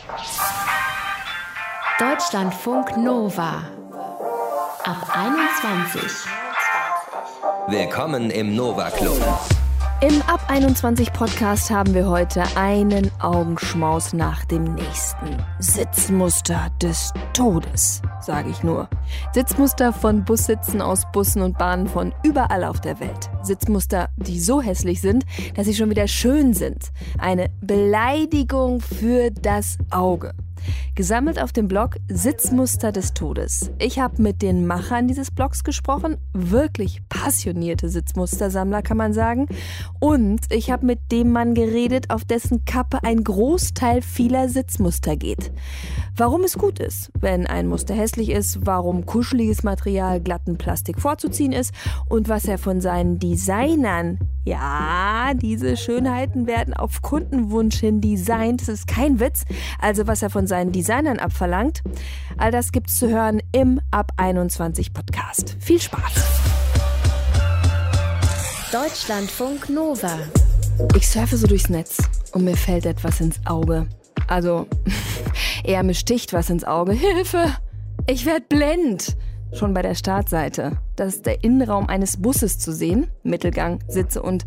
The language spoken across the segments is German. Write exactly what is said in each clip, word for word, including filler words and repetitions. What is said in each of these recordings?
Deutschlandfunk Nova ab einundzwanzig. Willkommen im Nova Club. Im Ab einundzwanzig Podcast haben wir heute einen Augenschmaus nach dem nächsten. Sitzmuster des Todes, sage ich nur. Sitzmuster von Bussitzen aus Bussen und Bahnen von überall auf der Welt. Sitzmuster, die so hässlich sind, dass sie schon wieder schön sind. Eine Beleidigung für das Auge. Gesammelt auf dem Blog Sitzmuster des Todes. Ich habe mit den Machern dieses Blogs gesprochen, wirklich passionierte Sitzmustersammler, kann man sagen. Und ich habe mit dem Mann geredet, auf dessen Kappe ein Großteil vieler Sitzmuster geht. Warum es gut ist, wenn ein Muster hässlich ist, warum kuscheliges Material glatten Plastik vorzuziehen ist und was er von seinen Designern, ja, diese Schönheiten werden auf Kundenwunsch hin designt, das ist kein Witz, also was er von seinen Designern abverlangt, all das gibt's zu hören im Ab einundzwanzig Podcast. Viel Spaß! Deutschlandfunk Nova. Ich surfe so durchs Netz und mir fällt etwas ins Auge. Also, eher mir sticht was ins Auge. Hilfe! Ich werd blind! Schon bei der Startseite. Das ist der Innenraum eines Busses zu sehen. Mittelgang, Sitze und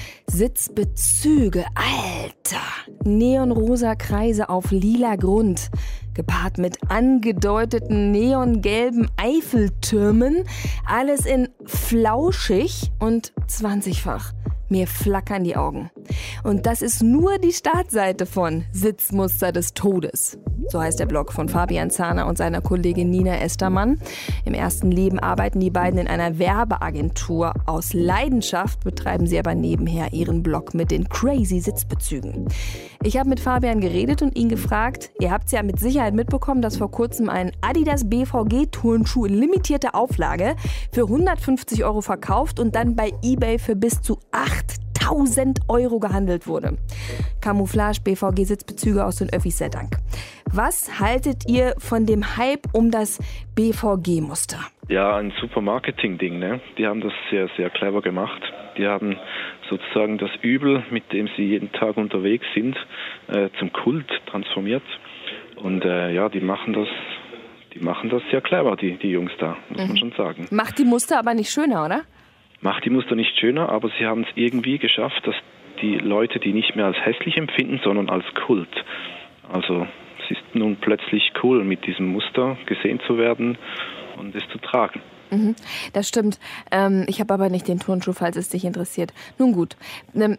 Sitzbezüge. Alter! Neonrosa Kreise auf lila Grund. Gepaart mit angedeuteten neongelben Eiffeltürmen. Alles in flauschig und zwanzigfach. Mir flackern die Augen. Und das ist nur die Startseite von Sitzmuster des Todes. So heißt der Blog von Fabian Zahner und seiner Kollegin Nina Estermann. Im ersten Leben arbeiten die beiden in einer Werbeagentur. Aus Leidenschaft betreiben sie aber nebenher ihren Blog mit den crazy Sitzbezügen. Ich habe mit Fabian geredet und ihn gefragt, ihr habt es ja mit Sicherheit mitbekommen, dass vor kurzem ein Adidas B V G-Turnschuh in limitierter Auflage für hundertfünfzig Euro verkauft und dann bei eBay für bis zu achttausend Euro gehandelt wurde. Camouflage B V G-Sitzbezüge aus den Öffis sei Dank. Was haltet ihr von dem Hype um das B V G-Muster? Ja, ein super Marketing-Ding, ne? Die haben das sehr, sehr clever gemacht. Die haben sozusagen das Übel, mit dem sie jeden Tag unterwegs sind, äh, zum Kult transformiert. Und äh, ja, die machen das, die machen das sehr clever, die, die Jungs da, muss mhm. man schon sagen. Macht die Muster aber nicht schöner, oder? Macht die Muster nicht schöner, aber sie haben es irgendwie geschafft, dass die Leute die nicht mehr als hässlich empfinden, sondern als Kult. Also es ist nun plötzlich cool, mit diesem Muster gesehen zu werden und es zu tragen. Mhm, das stimmt. Ähm, ich habe aber nicht den Turnschuh, falls es dich interessiert. Nun gut. Ähm,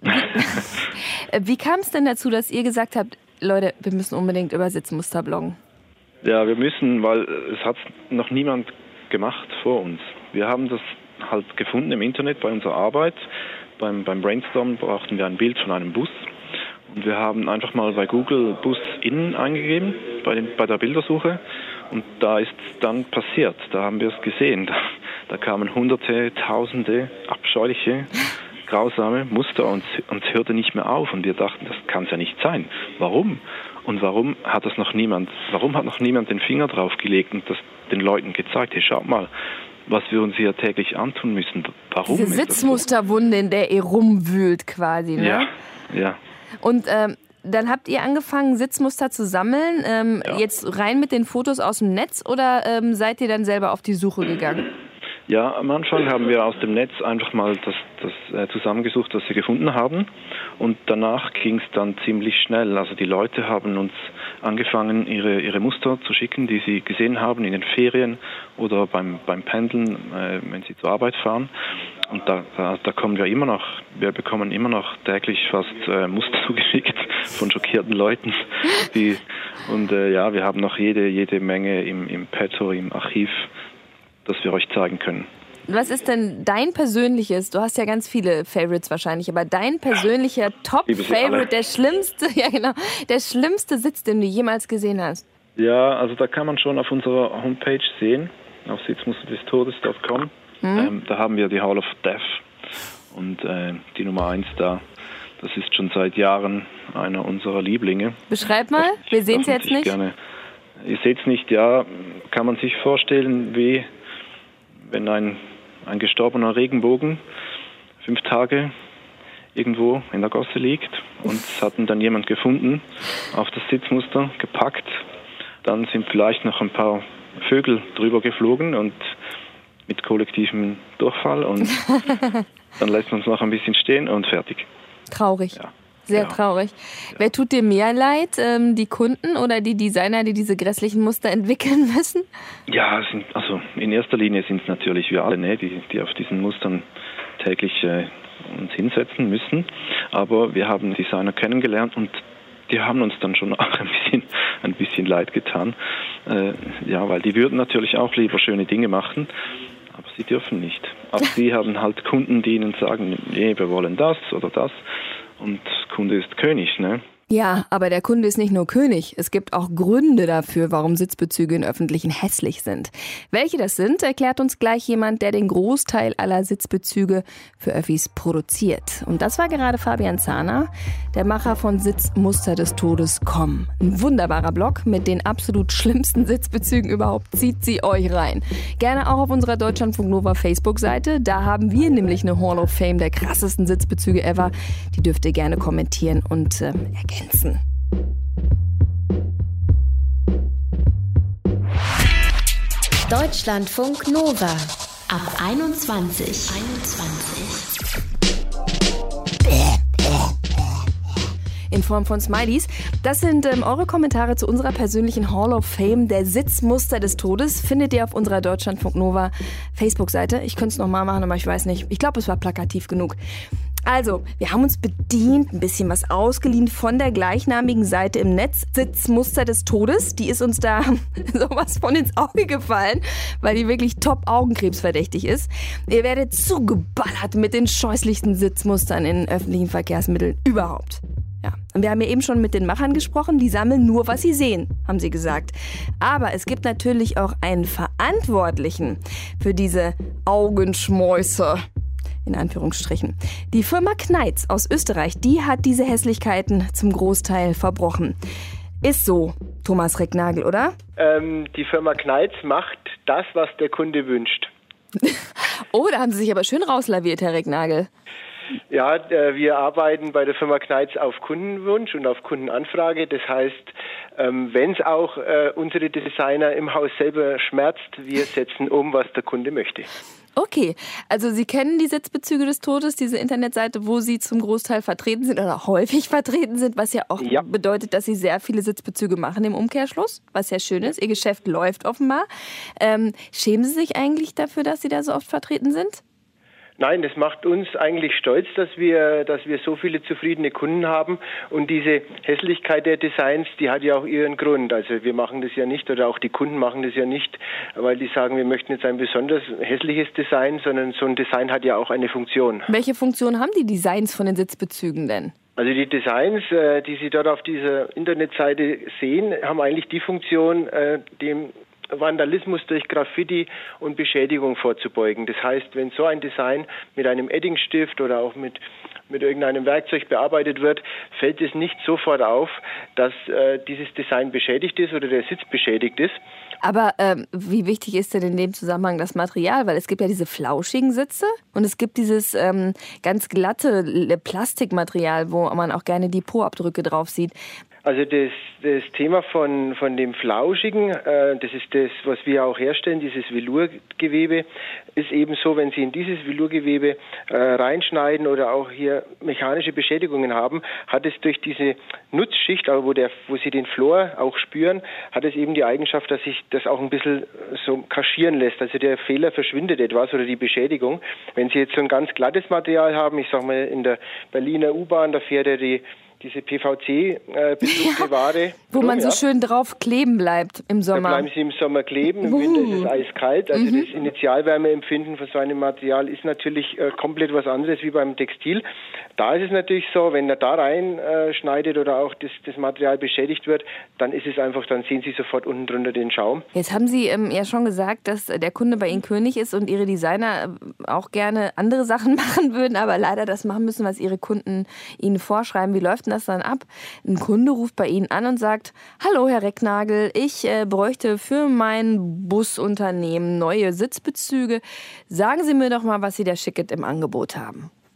wie wie kam es denn dazu, dass ihr gesagt habt, Leute, wir müssen unbedingt über Sitzmuster bloggen? Ja, wir müssen, weil es hat noch niemand gemacht vor uns. Wir haben das halt gefunden im Internet bei unserer Arbeit. Beim, beim Brainstorm brauchten wir ein Bild von einem Bus. Und wir haben einfach mal bei Google Bus innen eingegeben, bei, den, bei der Bildersuche. Und da ist es dann passiert. Da haben wir es gesehen. Da, da kamen hunderte, tausende abscheuliche, grausame Muster und, und es hörte nicht mehr auf. Und wir dachten, das kann es ja nicht sein. Warum? Und warum hat das noch niemand, warum hat noch niemand den Finger drauf gelegt und das den Leuten gezeigt? Hey, schaut mal, was wir uns hier täglich antun müssen. Warum? Diese Sitzmusterwunde, in der ihr rumwühlt quasi, ne? Ja, ja. Und ähm, dann habt ihr angefangen, Sitzmuster zu sammeln. Ähm, ja. Jetzt rein mit den Fotos aus dem Netz oder ähm, seid ihr dann selber auf die Suche gegangen? Ja, am Anfang haben wir aus dem Netz einfach mal das, das äh, zusammengesucht, was wir gefunden haben. Und danach ging es dann ziemlich schnell. Also die Leute haben uns angefangen, ihre, ihre Muster zu schicken, die sie gesehen haben in den Ferien oder beim, beim Pendeln, äh, wenn sie zur Arbeit fahren. Und da, da, da kommen wir immer noch, wir bekommen immer noch täglich fast äh, Muster zugeschickt von schockierten Leuten. Die, und äh, ja, wir haben noch jede, jede Menge im, im Petto, im Archiv, das wir euch zeigen können. Was ist denn dein persönliches, du hast ja ganz viele Favorites wahrscheinlich, aber dein persönlicher Top-Favorite, der schlimmste, ja genau, der schlimmste Sitz, den du jemals gesehen hast? Ja, also da kann man schon auf unserer Homepage sehen, auf sitzmusterdestestodes punkt com. Mhm. Ähm, da haben wir die Hall of Death und äh, die Nummer eins da. Das ist schon seit Jahren einer unserer Lieblinge. Beschreib mal, das, wir sehen es jetzt nicht. Gerne. Ihr seht es nicht, ja, kann man sich vorstellen, wie wenn ein, ein gestorbener Regenbogen fünf Tage irgendwo in der Gosse liegt. Und es hat dann jemand gefunden, auf das Sitzmuster gepackt. Dann sind vielleicht noch ein paar Vögel drüber geflogen und mit kollektivem Durchfall. Und dann lässt man es noch ein bisschen stehen und fertig. Traurig. Ja. Sehr ja. traurig. Ja. Wer tut dir mehr leid? Ähm, die Kunden oder die Designer, die diese grässlichen Muster entwickeln müssen? Ja, sind, also in erster Linie sind es natürlich wir alle, ne, die, die auf diesen Mustern täglich äh, uns hinsetzen müssen. Aber wir haben Designer kennengelernt und die haben uns dann schon auch ein bisschen, ein bisschen leid getan. Äh, ja, weil die würden natürlich auch lieber schöne Dinge machen, aber sie dürfen nicht. Aber sie haben halt Kunden, die ihnen sagen, nee, wir wollen das oder das. Und Kunde ist König, ne? Ja, aber der Kunde ist nicht nur König. Es gibt auch Gründe dafür, warum Sitzbezüge in öffentlichen hässlich sind. Welche das sind, erklärt uns gleich jemand, der den Großteil aller Sitzbezüge für Öffis produziert. Und das war gerade Fabian Zahner, der Macher von Sitzmuster des Todes Punkt com. Ein wunderbarer Blog mit den absolut schlimmsten Sitzbezügen überhaupt. Zieht sie euch rein. Gerne auch auf unserer Deutschlandfunk Nova Facebook-Seite. Da haben wir nämlich eine Hall of Fame der krassesten Sitzbezüge ever. Die dürft ihr gerne kommentieren und äh, ergänzen. Deutschlandfunk Nova ab einundzwanzig. einundzwanzig. In Form von Smileys. Das sind ähm, eure Kommentare zu unserer persönlichen Hall of Fame der Sitzmuster des Todes. Findet ihr auf unserer Deutschlandfunk Nova Facebook-Seite. Ich könnte es nochmal machen, aber ich weiß nicht. Ich glaube, es war plakativ genug. Also, wir haben uns bedient, ein bisschen was ausgeliehen von der gleichnamigen Seite im Netz, Sitzmuster des Todes. Die ist uns da sowas von ins Auge gefallen, weil die wirklich top augenkrebsverdächtig ist. Ihr werdet zugeballert mit den scheußlichsten Sitzmustern in öffentlichen Verkehrsmitteln überhaupt. Ja, und wir haben ja eben schon mit den Machern gesprochen, die sammeln nur, was sie sehen, haben sie gesagt. Aber es gibt natürlich auch einen Verantwortlichen für diese Augenschmäuse. In Anführungsstrichen. Die Firma Kneitz aus Österreich, die hat diese Hässlichkeiten zum Großteil verbrochen. Ist so, Thomas Recknagel, oder? Ähm, die Firma Kneitz macht das, was der Kunde wünscht. Oh, da haben Sie sich aber schön rauslaviert, Herr Recknagel. Ja, äh, wir arbeiten bei der Firma Kneitz auf Kundenwunsch und auf Kundenanfrage. Das heißt, ähm, wenn es auch äh, unsere Designer im Haus selber schmerzt, wir setzen um, was der Kunde möchte. Okay, also Sie kennen die Sitzbezüge des Todes, diese Internetseite, wo Sie zum Großteil vertreten sind oder häufig vertreten sind, was ja auch ja. bedeutet, dass Sie sehr viele Sitzbezüge machen im Umkehrschluss, was ja schön ist. Ihr Geschäft läuft offenbar. Ähm, schämen Sie sich eigentlich dafür, dass Sie da so oft vertreten sind? Nein, das macht uns eigentlich stolz, dass wir, dass wir so viele zufriedene Kunden haben. Und diese Hässlichkeit der Designs, die hat ja auch ihren Grund. Also wir machen das ja nicht, oder auch die Kunden machen das ja nicht, weil die sagen, wir möchten jetzt ein besonders hässliches Design, sondern so ein Design hat ja auch eine Funktion. Welche Funktion haben die Designs von den Sitzbezügen denn? Also die Designs, die Sie dort auf dieser Internetseite sehen, haben eigentlich die Funktion, dem Vandalismus durch Graffiti und Beschädigung vorzubeugen. Das heißt, wenn so ein Design mit einem Eddingstift oder auch mit mit irgendeinem Werkzeug bearbeitet wird, fällt es nicht sofort auf, dass äh, dieses Design beschädigt ist oder der Sitz beschädigt ist. Aber ähm, wie wichtig ist denn in dem Zusammenhang das Material? Weil es gibt ja diese flauschigen Sitze und es gibt dieses ähm, ganz glatte Plastikmaterial, wo man auch gerne die Po-Abdrücke drauf sieht. Also das, das Thema von, von dem Flauschigen, äh, das ist das, was wir auch herstellen, dieses Velourgewebe, ist eben so, wenn Sie in dieses Velourgewebe äh, reinschneiden oder auch hier mechanische Beschädigungen haben, hat es durch diese Nutzschicht, also wo, der, wo Sie den Flor auch spüren, hat es eben die Eigenschaft, dass sich das auch ein bisschen so kaschieren lässt. Also der Fehler verschwindet etwas oder die Beschädigung. Wenn Sie jetzt so ein ganz glattes Material haben, ich sag mal in der Berliner U-Bahn, da fährt ja die diese P V C-bedruckte äh, Ware. Wo rum, man so ja. schön drauf kleben bleibt im Sommer. Da bleiben sie im Sommer kleben, im uh. Winter ist es eiskalt. Also mhm. das Initialwärmeempfinden von so einem Material ist natürlich äh, komplett was anderes wie beim Textil. Da ist es natürlich so, wenn er da rein äh, schneidet oder auch das, das Material beschädigt wird, dann ist es einfach, dann sehen Sie sofort unten drunter den Schaum. Jetzt haben Sie ähm, ja schon gesagt, dass der Kunde bei Ihnen König ist und Ihre Designer auch gerne andere Sachen machen würden, aber leider das machen müssen, was Ihre Kunden Ihnen vorschreiben. Wie läuft denn das dann ab? Ein Kunde ruft bei Ihnen an und sagt, hallo Herr Recknagel, ich äh, bräuchte für mein Busunternehmen neue Sitzbezüge. Sagen Sie mir doch mal, was Sie da schicket im Angebot haben.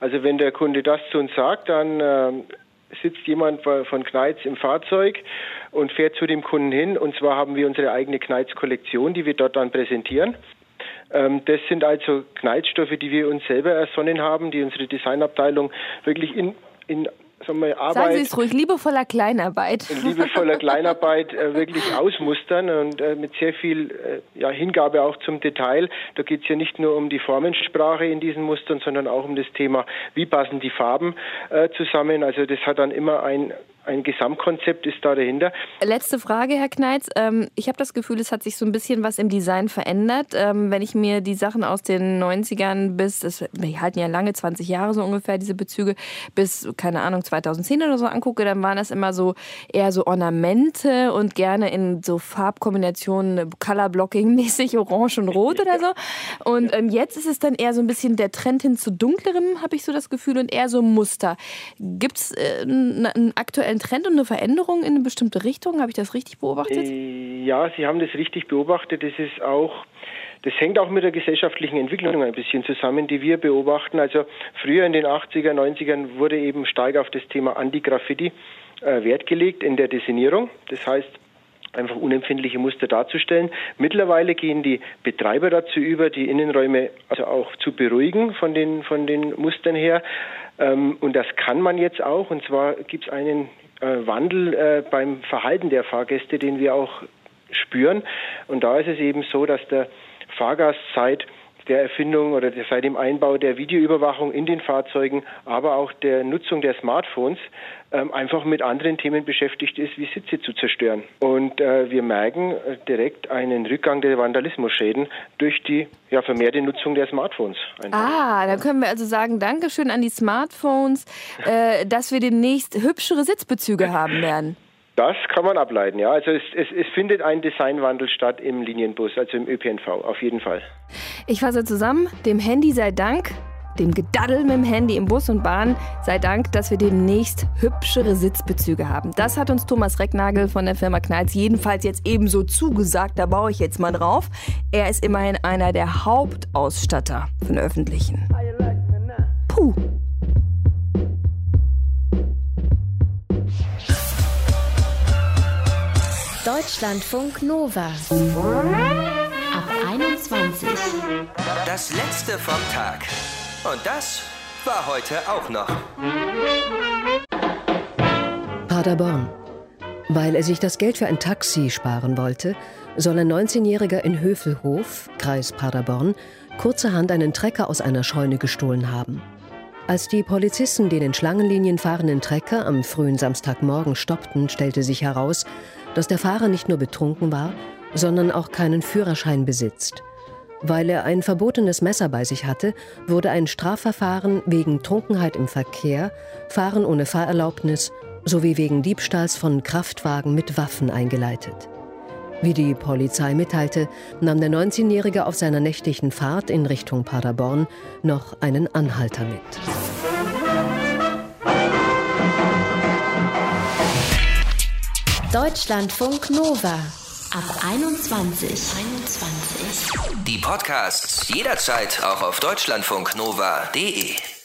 Also wenn der Kunde das zu uns sagt, dann äh, sitzt jemand von Kneitz im Fahrzeug und fährt zu dem Kunden hin. Und zwar haben wir unsere eigene Kneitz-Kollektion, die wir dort dann präsentieren. Ähm, das sind also Kneitz-Stoffe, die wir uns selber ersonnen haben, die unsere Designabteilung wirklich in, in sagen wir, Arbeit... Sagen Sie es ruhig, liebevoller Kleinarbeit. In liebevoller Kleinarbeit äh, wirklich ausmustern und äh, mit sehr viel äh, ja, Hingabe auch zum Detail. Da geht es ja nicht nur um die Formensprache in diesen Mustern, sondern auch um das Thema, wie passen die Farben äh, zusammen. Also das hat dann immer ein... Ein Gesamtkonzept ist da dahinter. Letzte Frage, Herr Kneitz. Ich habe das Gefühl, es hat sich so ein bisschen was im Design verändert. Wenn ich mir die Sachen aus den neunzigern bis, das, die halten ja lange, zwanzig Jahre so ungefähr, diese Bezüge, bis, keine Ahnung, zweitausendzehn oder so angucke, dann waren das immer so eher so Ornamente und gerne in so Farbkombinationen, Colorblocking-mäßig, orange und rot oder so. Und ähm, jetzt ist es dann eher so ein bisschen der Trend hin zu dunklerem, habe ich so das Gefühl, und eher so Muster. Gibt es äh, einen aktuellen Trend und eine Veränderung in eine bestimmte Richtung? Habe ich das richtig beobachtet? Ja, Sie haben das richtig beobachtet. Das ist auch, das hängt auch mit der gesellschaftlichen Entwicklung ein bisschen zusammen, die wir beobachten. Also früher in den achtziger, neunzigern wurde eben stark auf das Thema Anti-Graffiti äh, Wert gelegt in der Designierung. Das heißt, einfach unempfindliche Muster darzustellen. Mittlerweile gehen die Betreiber dazu über, die Innenräume also auch zu beruhigen von den, von den Mustern her. Ähm, und das kann man jetzt auch. Und zwar gibt es einen äh, Wandel äh, beim Verhalten der Fahrgäste, den wir auch spüren. Und da ist es eben so, dass der Fahrgast seit der Erfindung oder seit dem Einbau der Videoüberwachung in den Fahrzeugen, aber auch der Nutzung der Smartphones ähm, einfach mit anderen Themen beschäftigt ist, wie Sitze zu zerstören. Und äh, wir merken äh, direkt einen Rückgang der Vandalismusschäden durch die ja, vermehrte Nutzung der Smartphones. Einfach. Ah, dann können wir also sagen, Dankeschön an die Smartphones, äh, dass wir demnächst hübschere Sitzbezüge haben werden. Das kann man ableiten, ja. Also es, es, es findet ein Designwandel statt im Linienbus, also im Ö P N V, auf jeden Fall. Ich fasse zusammen, dem Handy sei Dank, dem Gedaddel mit dem Handy im Bus und Bahn sei Dank, dass wir demnächst hübschere Sitzbezüge haben. Das hat uns Thomas Recknagel von der Firma Kneitz jedenfalls jetzt ebenso zugesagt, da baue ich jetzt mal drauf. Er ist immerhin einer der Hauptausstatter von Öffentlichen. Puh. Deutschlandfunk Nova. Ab einundzwanzig. Das letzte vom Tag. Und das war heute auch noch. Paderborn. Weil er sich das Geld für ein Taxi sparen wollte, soll ein neunzehnjähriger in Hövelhof, Kreis Paderborn, kurzerhand einen Trecker aus einer Scheune gestohlen haben. Als die Polizisten den in Schlangenlinien fahrenden Trecker am frühen Samstagmorgen stoppten, stellte sich heraus, dass der Fahrer nicht nur betrunken war, sondern auch keinen Führerschein besitzt. Weil er ein verbotenes Messer bei sich hatte, wurde ein Strafverfahren wegen Trunkenheit im Verkehr, Fahren ohne Fahrerlaubnis sowie wegen Diebstahls von Kraftwagen mit Waffen eingeleitet. Wie die Polizei mitteilte, nahm der neunzehnjährige auf seiner nächtlichen Fahrt in Richtung Paderborn noch einen Anhalter mit. Deutschlandfunk Nova. Ab einundzwanzig. einundzwanzig. Die Podcasts jederzeit auch auf deutschlandfunknova punkt de.